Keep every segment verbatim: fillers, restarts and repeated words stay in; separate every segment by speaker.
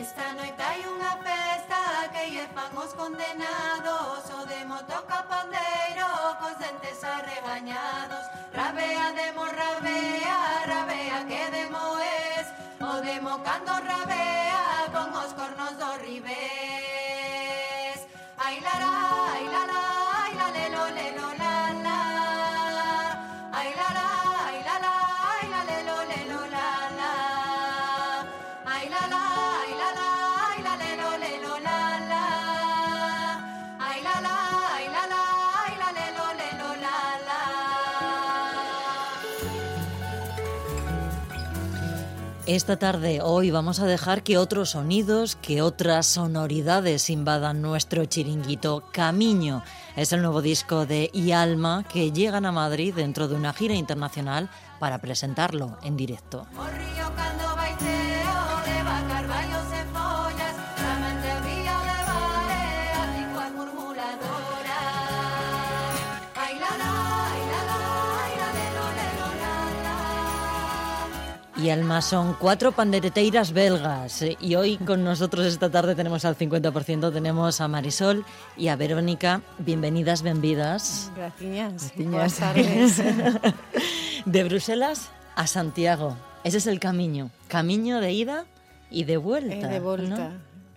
Speaker 1: Esta noite hai unha festa que lle fan os condenados. O demo toca pandeiro cos dentes arregañados. Rabea, demo, rabea, rabea que demo es. O demo cando rabea con os cornos do ribés. Ai la la, ai la la, ai la le lo le lo la la. Ai la la, ai la la, ai la le lo le lo la la. Ai la la, ai la la, ai la le lo le lo la la. Ai la la, ai la la, ai la le lo le lo la la.
Speaker 2: Esta tarde, hoy, vamos a dejar que otros sonidos, que otras sonoridades invadan nuestro chiringuito. Camiño es el nuevo disco de Y Alma, que llegan a Madrid dentro de una gira internacional para presentarlo en directo.
Speaker 1: O río cando baiteo leva carballos e follas, realmente río de barea, cinco as murmuradoras. Ai la la, ai la la, ai la le lo le lo la la.
Speaker 2: Y Alma son cuatro pandereteiras belgas, eh, y hoy con nosotros esta tarde tenemos al cincuenta por ciento, tenemos a Marisol y a Verónica. Bienvenidas, benvidas.
Speaker 3: Gracias.
Speaker 2: Buenas
Speaker 3: tardes.
Speaker 2: De Bruselas a Santiago. Ese es el camino. Camino de ida y de vuelta.
Speaker 3: Eh, de vuelta.
Speaker 2: ¿no?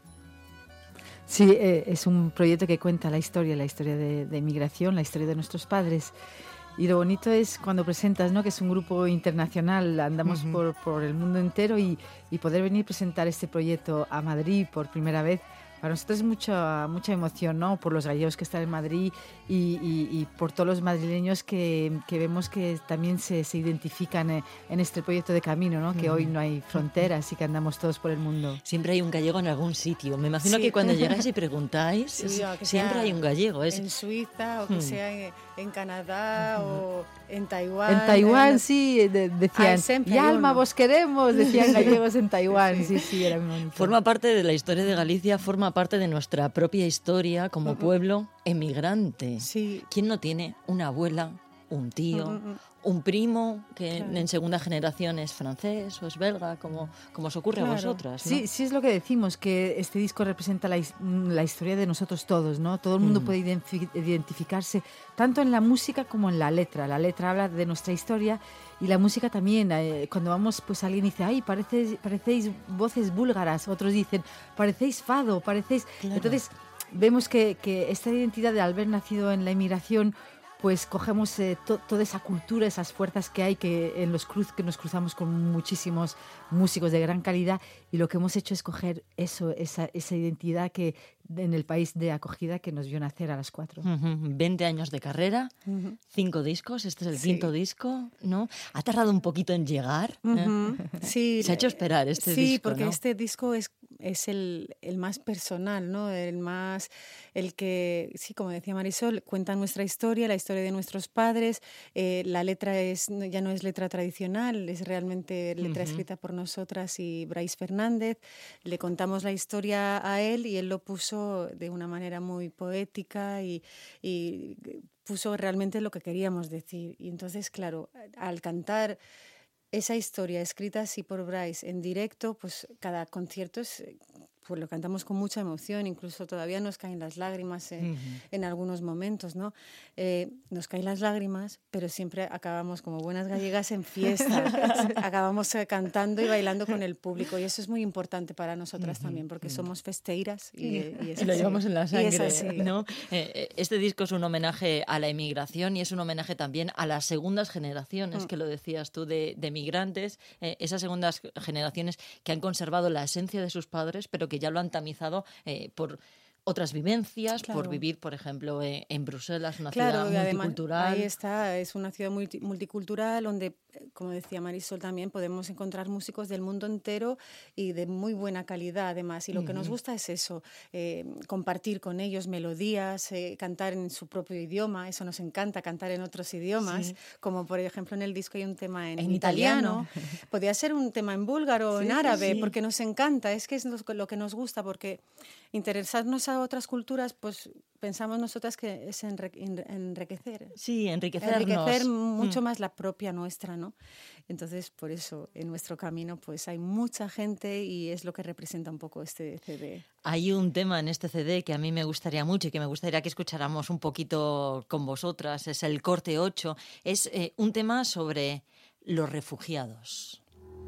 Speaker 4: Sí, eh, es un proyecto que cuenta la historia, la historia de, de inmigración, la historia de nuestros padres. Y lo bonito es cuando presentas, ¿no?, que es un grupo internacional, andamos uh-huh. por, por el mundo entero y, y poder venir a presentar este proyecto a Madrid por primera vez. Para nosotros es mucha, mucha emoción, ¿no?, por los gallegos que están en Madrid y, y, y por todos los madrileños que, que vemos que también se, se identifican en, en este proyecto de camino, ¿no?, que uh-huh. hoy no hay fronteras y que andamos todos por el mundo.
Speaker 2: Siempre hay un gallego en algún sitio. Me imagino sí. que cuando llegáis y preguntáis, sí, siempre hay un gallego. Es...
Speaker 3: En Suiza o que hmm. sea en, en Canadá uh-huh. o en Taiwán.
Speaker 4: En Taiwán, en... sí, de, decían, y Alma, vos queremos, decían gallegos en Taiwán. Sí, sí, sí, era muy bonito.
Speaker 2: Forma parte de la historia de Galicia, forma parte de nuestra propia historia como uh-huh. pueblo emigrante.
Speaker 3: Sí.
Speaker 2: ¿Quién no tiene una abuela, un tío, uh-huh. un primo que claro. en segunda generación es francés o es belga, como, como os ocurre claro. a vosotras, ¿no?
Speaker 4: Sí, sí, es lo que decimos, que este disco representa la, la historia de nosotros todos, ¿no? Todo el mundo mm. puede identif- identificarse tanto en la música como en la letra. La letra habla de nuestra historia y la música también. Eh, cuando vamos, pues alguien dice, ay, parecéis, parecéis voces búlgaras, otros dicen, parecéis fado, parecéis... Claro. Entonces, vemos que, que esta identidad de haber nacido en la inmigración, pues cogemos eh, to, toda esa cultura, esas fuerzas que hay que en los cruz que nos cruzamos con muchísimos músicos de gran calidad, y lo que hemos hecho es coger eso, esa, esa identidad que en el país de acogida que nos vio nacer a las cuatro.
Speaker 2: Uh-huh. veinte años de carrera, uh-huh. cinco discos, este es el sí. quinto disco, ¿no? ¿Ha tardado un poquito en llegar?
Speaker 3: Uh-huh. ¿Eh? Sí.
Speaker 2: Se ha hecho esperar este
Speaker 3: sí,
Speaker 2: disco,
Speaker 3: Sí, porque
Speaker 2: ¿no?
Speaker 3: este disco es, es el, el más personal, ¿no? El más, el que, sí, como decía Marisol, cuenta nuestra historia, la historia de nuestros padres. Eh, la letra es, ya no es letra tradicional, es realmente letra uh-huh. escrita por nosotras y Brais Fernández. Le contamos la historia a él y él lo puso de una manera muy poética y, y puso realmente lo que queríamos decir. Y entonces, claro, al cantar esa historia escrita así por Brais en directo, pues cada concierto es... pues lo cantamos con mucha emoción, incluso todavía nos caen las lágrimas en, uh-huh. en algunos momentos, ¿no? Eh, nos caen las lágrimas, pero siempre acabamos como buenas gallegas en fiesta, acabamos eh, cantando y bailando con el público, y eso es muy importante para nosotras uh-huh. también, porque uh-huh. somos festeiras y, y, y,
Speaker 2: y lo llevamos en la sangre,
Speaker 3: así,
Speaker 2: ¿no? Eh, este disco es un homenaje a la inmigración y es un homenaje también a las segundas generaciones, uh-huh. que lo decías tú, de, de migrantes, eh, esas segundas generaciones que han conservado la esencia de sus padres, pero que que ya lo han tamizado eh, por otras vivencias, claro. por vivir, por ejemplo, eh, en Bruselas, una
Speaker 3: claro,
Speaker 2: ciudad multicultural.
Speaker 3: Además, ahí está, es una ciudad multi, multicultural donde, como decía Marisol también, podemos encontrar músicos del mundo entero y de muy buena calidad, además. Y lo uh-huh. que nos gusta es eso, eh, compartir con ellos melodías, eh, cantar en su propio idioma. Eso nos encanta, cantar en otros idiomas. Sí. Como, por ejemplo, en el disco hay un tema en,
Speaker 2: en
Speaker 3: italiano. italiano. Podría ser un tema en búlgaro o sí, en árabe,
Speaker 2: sí.
Speaker 3: porque nos encanta. Es que es lo que nos gusta, porque interesarnos a a otras culturas, pues pensamos nosotras que es enre- enriquecer.
Speaker 2: Sí, enriquecernos.
Speaker 3: Enriquecer mucho
Speaker 2: Mm.
Speaker 3: más la propia nuestra, ¿no? Entonces, por eso, en nuestro camino, pues hay mucha gente y es lo que representa un poco este C D.
Speaker 2: Hay un tema en este C D que a mí me gustaría mucho y que me gustaría que escucháramos un poquito con vosotras, es el corte ocho. Es eh, un tema sobre los refugiados.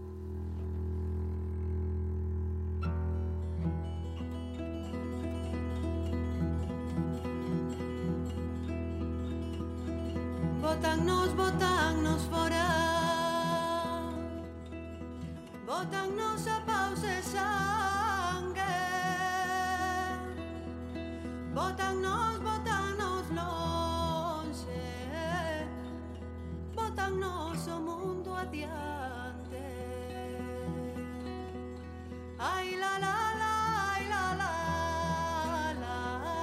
Speaker 1: Bótannos, bótannos fora, bótannos a paus e sangue, bótannos, bótannos lonxe, bótannos o mundo adiante. Ai la la la, ai la la la,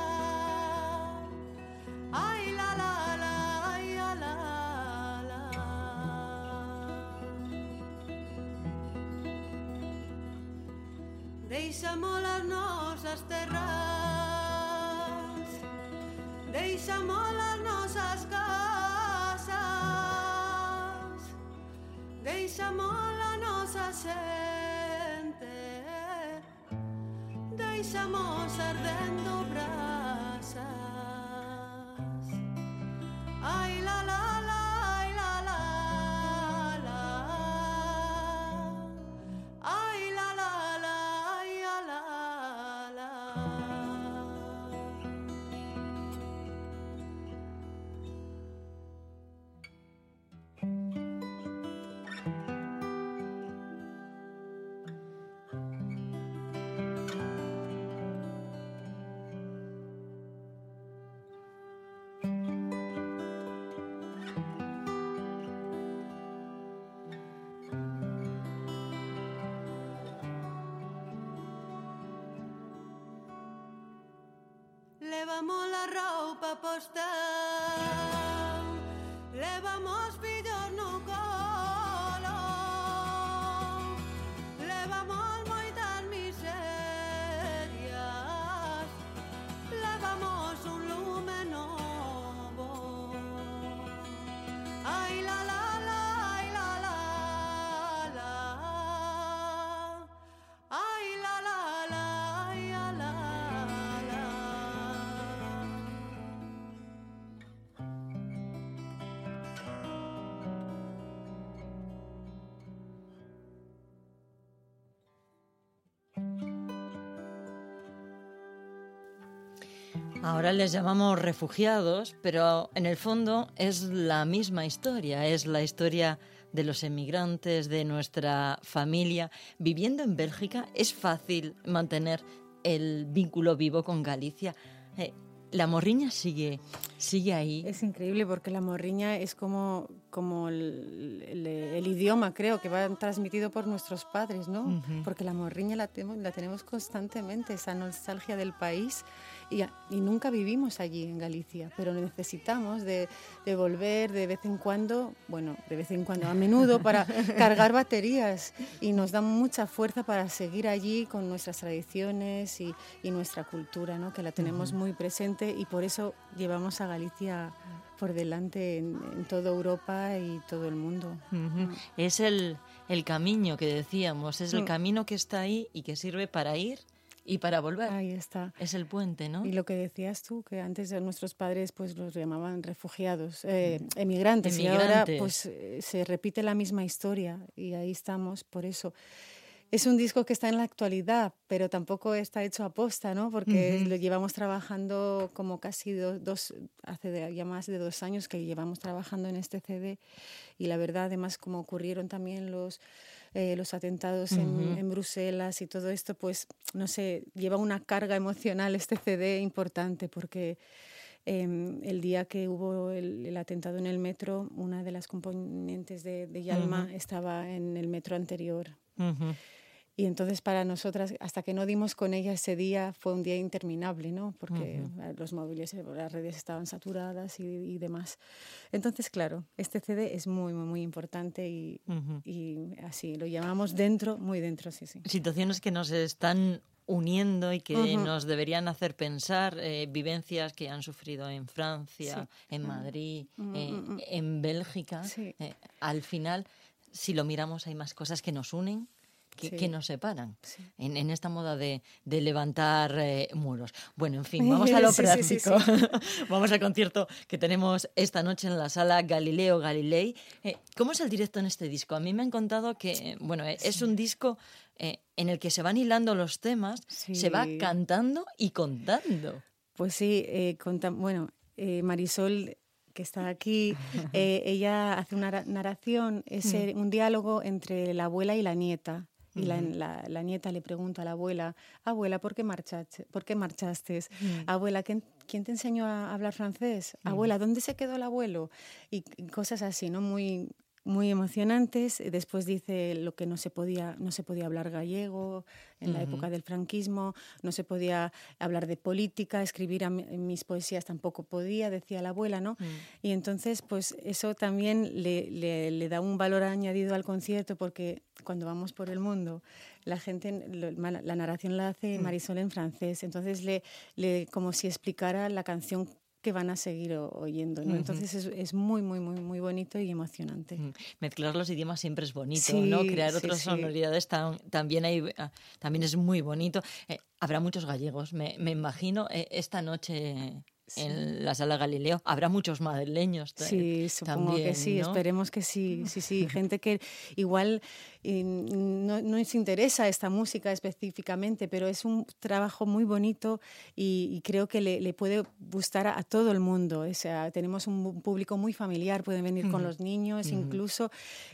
Speaker 1: ai la la la. Deixamos as nosas terras, deixamos as nosas casas, deixamos a nosa xente, deixamos ardendo brasas. Ai la la la, ai la la la, ai la la la, ai la la la. Levamos la roupa postal, levamos fillos no colo, levamos moitas miserias, levamos un lume novo. Ai la la la, ai la la la, ai la la la, ai la la.
Speaker 2: Ahora les llamamos refugiados, pero en el fondo es la misma historia, es la historia de los emigrantes, de nuestra familia. Viviendo en Bélgica es fácil mantener el vínculo vivo con Galicia. Eh, la morriña sigue, sigue ahí.
Speaker 3: Es increíble porque la morriña es como, como el, el, el idioma, creo, que va transmitido por nuestros padres, ¿no? Uh-huh. Porque la morriña la, tenemos, la tenemos constantemente, esa nostalgia del país. Y, y nunca vivimos allí en Galicia, pero necesitamos de, de volver de vez en cuando, bueno, de vez en cuando, a menudo, para cargar baterías, y nos da mucha fuerza para seguir allí con nuestras tradiciones y, y nuestra cultura, ¿no? Que la tenemos uh-huh. muy presente, y por eso llevamos a Galicia por delante en, en toda Europa y todo el mundo.
Speaker 2: Uh-huh. Uh-huh. Es el, el camino que decíamos, es el uh-huh. camino que está ahí y que sirve para ir y para volver.
Speaker 3: Ahí está.
Speaker 2: Es el puente, ¿no?
Speaker 3: Y lo que decías tú, que antes nuestros padres pues los llamaban refugiados, eh, emigrantes, emigrantes, y ahora pues se repite la misma historia, y ahí estamos por eso. Es un disco que está en la actualidad, pero tampoco está hecho a posta, ¿no? Porque uh-huh. lo llevamos trabajando como casi do, dos, hace ya más de dos años que llevamos trabajando en este C D, y la verdad, además, como ocurrieron también los... Eh, los atentados en, uh-huh. en Bruselas y todo esto, pues, no sé, lleva una carga emocional este C D importante, porque eh, el día que hubo el, el atentado en el metro, una de las componentes de, de Yalma uh-huh. estaba en el metro anterior. Uh-huh. Y entonces para nosotras, hasta que no dimos con ella ese día, fue un día interminable, ¿no? Porque uh-huh. los móviles, las redes estaban saturadas y, y demás. Entonces, claro, este C D es muy, muy, muy importante y, uh-huh. y así, lo llamamos dentro, muy dentro, sí, sí.
Speaker 2: Situaciones que nos están uniendo y que
Speaker 3: Uh-huh.
Speaker 2: nos deberían hacer pensar, eh, vivencias que han sufrido en Francia,
Speaker 3: Sí.
Speaker 2: en Madrid,
Speaker 3: Mm,
Speaker 2: eh,
Speaker 3: mm, mm.
Speaker 2: en Bélgica.
Speaker 3: Sí.
Speaker 2: Eh, al final, si lo miramos, hay más cosas que nos unen que,
Speaker 3: Sí.
Speaker 2: que nos separan
Speaker 3: Sí.
Speaker 2: en, en esta moda de, de levantar eh, muros. Bueno, en fin, vamos a lo
Speaker 3: Sí, sí, sí,
Speaker 2: práctico. Vamos al concierto que tenemos esta noche en la sala Galileo Galilei. Eh, ¿Cómo es el directo en este disco? A mí me han contado que, eh, bueno, eh, es un disco eh, en el que se van hilando los temas,
Speaker 3: Sí.
Speaker 2: se va cantando y contando.
Speaker 3: Pues sí, eh, conta- bueno, eh, Marisol, que está aquí, eh, ella hace una ra- narración, es eh, un diálogo entre la abuela y la nieta. Y la, la- la nieta le pregunta a la abuela, abuela, ¿por qué marchaste? ¿Por qué marchaste? Abuela, ¿quién, quién te enseñó a hablar francés? Abuela, ¿dónde se quedó el abuelo? Y, y cosas así, ¿no? Muy, muy emocionantes. Después dice lo que no se podía, no se podía hablar gallego en la época del franquismo, no se podía hablar de política, escribir a mi- en mis poesías tampoco podía, decía la abuela, ¿no? Y entonces, pues eso también le, le, le da un valor añadido al concierto, porque cuando vamos por el mundo, la gente, lo- la narración la hace Marisol en francés, entonces le, le como si explicara la canción que van a seguir o- oyendo, ¿no? Entonces es, es muy, muy, muy, muy bonito y emocionante.
Speaker 2: Mm, Mezclar los idiomas siempre es bonito,
Speaker 3: Sí,
Speaker 2: ¿no? Crear
Speaker 3: sí,
Speaker 2: otras
Speaker 3: sí.
Speaker 2: sonoridades tam- también, hay, ah, también es muy bonito. Eh, habrá muchos gallegos, me, me imagino, eh, esta noche en la Sala Galileo. Habrá muchos madrileños ta-
Speaker 3: Sí, supongo
Speaker 2: también,
Speaker 3: que sí,
Speaker 2: ¿no?
Speaker 3: esperemos que sí, sí, sí, gente que igual eh, no, no les interesa esta música específicamente, pero es un trabajo muy bonito y, y creo que le, le puede gustar a, a todo el mundo. O sea, tenemos un, un público muy familiar, pueden venir con los niños incluso,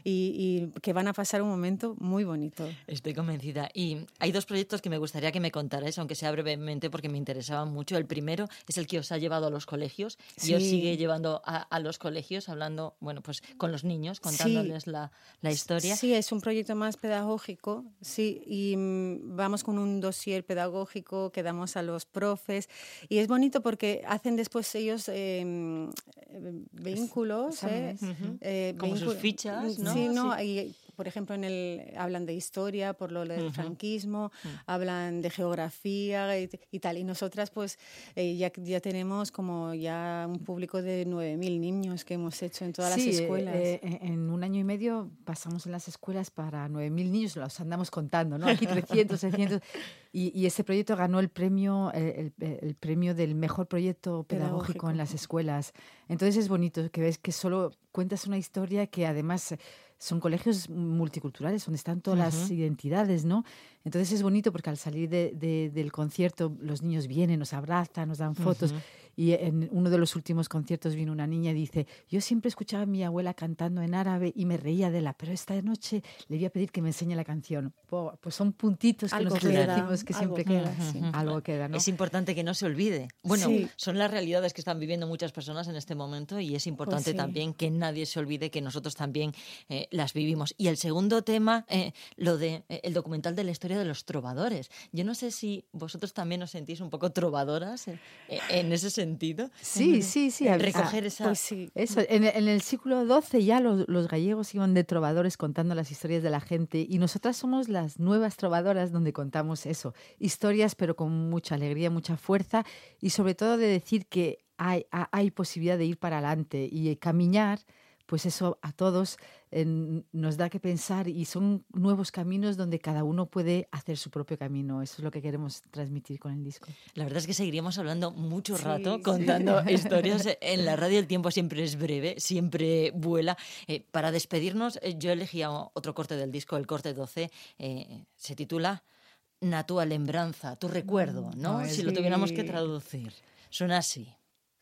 Speaker 3: y, y que van a pasar un momento muy bonito.
Speaker 2: Estoy convencida. Y hay dos proyectos que me gustaría que me contarais, aunque sea brevemente, porque me interesaban mucho. El primero es el que os ha llevado a los colegios y os
Speaker 3: Sí.
Speaker 2: sigue llevando a, a los colegios, hablando, bueno, pues con los niños, contándoles la, la historia.
Speaker 3: Sí, es un proyecto más pedagógico, sí, y mm, vamos con un dossier pedagógico que damos a los profes, y es bonito porque hacen después ellos eh, mm, eh, vínculos, eh,
Speaker 4: exámenes.
Speaker 3: eh,
Speaker 2: Como sus
Speaker 3: vínculo-
Speaker 2: fichas, ¿no?
Speaker 3: Sí, no,
Speaker 2: Sí.
Speaker 3: y, por ejemplo, en el hablan de historia por lo del franquismo, hablan de geografía y, y tal, y nosotras pues eh, ya, ya tenemos como ya un público de nueve mil niños que hemos hecho en todas
Speaker 4: Sí,
Speaker 3: las
Speaker 4: eh,
Speaker 3: escuelas.
Speaker 4: eh, en un año y medio pasamos en las escuelas para nueve mil niños, los andamos contando, ¿no? Aquí trescientos, seiscientos. Y, y ese proyecto ganó el premio, el, el- el premio del mejor proyecto pedagógico,
Speaker 3: Pedagógico.
Speaker 4: en las escuelas. Entonces es bonito que ves que solo cuentas una historia que además son colegios multiculturales, donde están todas las identidades, ¿no? Entonces es bonito porque al salir de- de- del concierto los niños vienen, nos abrazan, nos dan fotos. Y en uno de los últimos conciertos vino una niña y dice, yo siempre escuchaba a mi abuela cantando en árabe y me reía de ella, pero esta noche le voy a pedir que me enseñe la canción. Po- Pues son puntitos que
Speaker 3: Algo
Speaker 4: nosotros
Speaker 3: queda,
Speaker 4: decimos que
Speaker 3: algo
Speaker 4: siempre
Speaker 3: queda,
Speaker 4: queda.
Speaker 3: sí.
Speaker 4: Algo queda, ¿no?
Speaker 2: Es importante que no se olvide. Bueno,
Speaker 3: Sí.
Speaker 2: son las realidades que están viviendo muchas personas en este momento y es importante
Speaker 3: Pues sí.
Speaker 2: también que nadie se olvide que nosotros también eh, las vivimos. Y el segundo tema, eh, lo de eh, el documental de la historia de los trovadores. Yo no sé si vosotros también os sentís un poco trovadoras eh, eh, en ese sentido.
Speaker 4: Sí, sí, sí.
Speaker 2: Eh,
Speaker 4: a-
Speaker 2: recoger
Speaker 4: a-
Speaker 2: esa...
Speaker 3: Pues sí.
Speaker 4: Eso, en, en el siglo doce ya los, los gallegos iban de trovadores contando las historias de la gente y nosotras somos las nuevas trovadoras donde contamos eso, historias pero con mucha alegría, mucha fuerza y sobre todo de decir que hay, ha- hay posibilidad de ir para adelante y eh, caminar, pues eso a todos eh, nos da que pensar y son nuevos caminos donde cada uno puede hacer su propio camino. Eso es lo que queremos transmitir con el disco.
Speaker 2: La verdad es que seguiríamos hablando mucho
Speaker 3: Sí,
Speaker 2: rato
Speaker 3: sí.
Speaker 2: contando historias. En la radio el tiempo siempre es breve, siempre vuela. Eh, para despedirnos, eh, yo elegía otro corte del disco, el corte doce, eh, se titula Na tua lembranza, tu recuerdo, ¿no?
Speaker 4: Ay,
Speaker 2: Si lo tuviéramos que
Speaker 3: sí.
Speaker 2: traducir. Suena así.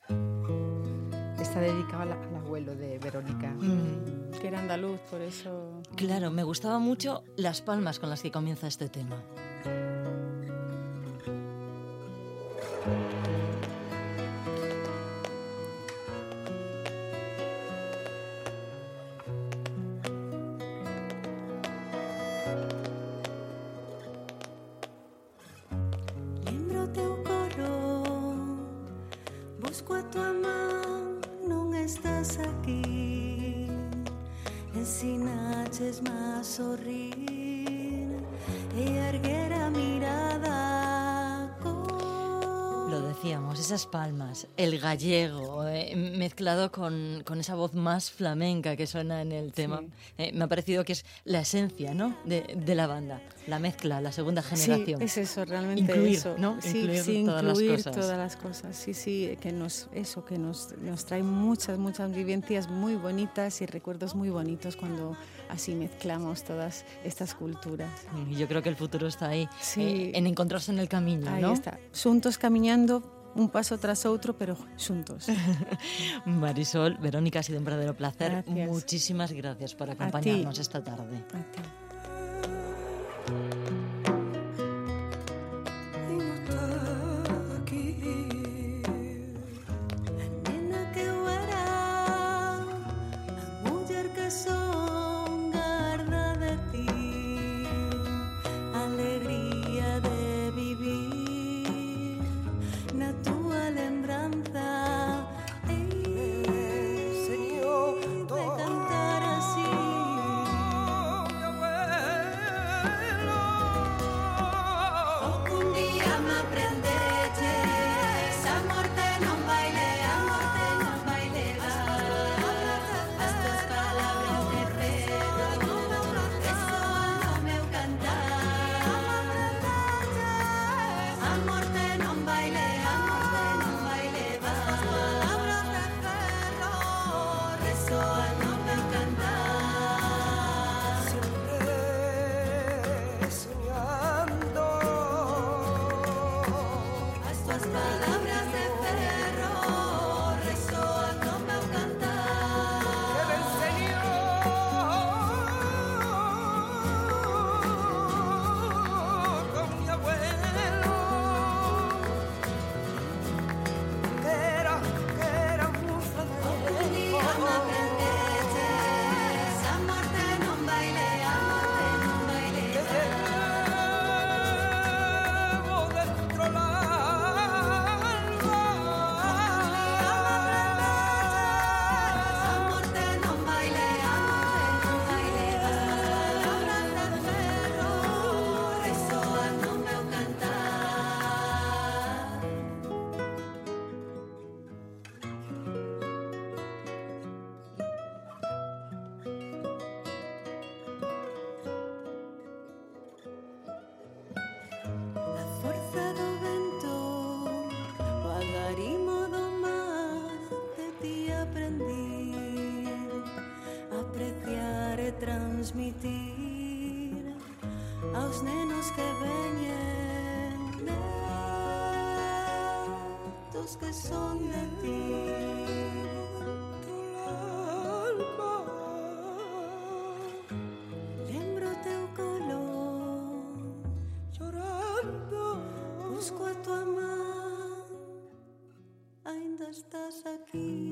Speaker 4: Está dedicado al, al abuelo de Verónica.
Speaker 3: Que era andaluz, por eso...
Speaker 2: Claro, me gustaba mucho las palmas con las que comienza este tema.
Speaker 1: Lembro o teu coro, busco a tua man, non estás aquí. Ensinaches má sorrir e erguer a mirada.
Speaker 2: decíamos, esas palmas, el gallego, eh, mezclado con, con esa voz más flamenca que suena en el tema. Sí. Eh, me ha parecido que es la esencia, ¿no?, de, de la banda, la mezcla, la segunda generación.
Speaker 3: Sí, es eso, realmente
Speaker 2: incluir,
Speaker 3: eso.
Speaker 2: ¿no?
Speaker 3: Sí,
Speaker 2: incluir,
Speaker 3: sí,
Speaker 2: todas,
Speaker 3: incluir
Speaker 2: las cosas.
Speaker 3: todas las cosas. Sí, sí, que nos, eso, que nos, nos trae muchas, muchas vivencias muy bonitas y recuerdos muy bonitos cuando así mezclamos todas estas culturas.
Speaker 2: Y yo creo que el futuro está ahí,
Speaker 3: sí.
Speaker 2: eh, en encontrarse en el camino,
Speaker 3: ahí
Speaker 2: ¿no?
Speaker 3: está, juntos caminando, un paso tras otro, pero juntos.
Speaker 2: Marisol, Verónica, ha sido un verdadero placer.
Speaker 3: Gracias.
Speaker 2: Muchísimas gracias por acompañarnos esta tarde.
Speaker 3: A ti.
Speaker 1: Transmitir aos nenos que veñen netos que son de ti. Lembro teu color chorando, busco a tua man, ainda estás aquí.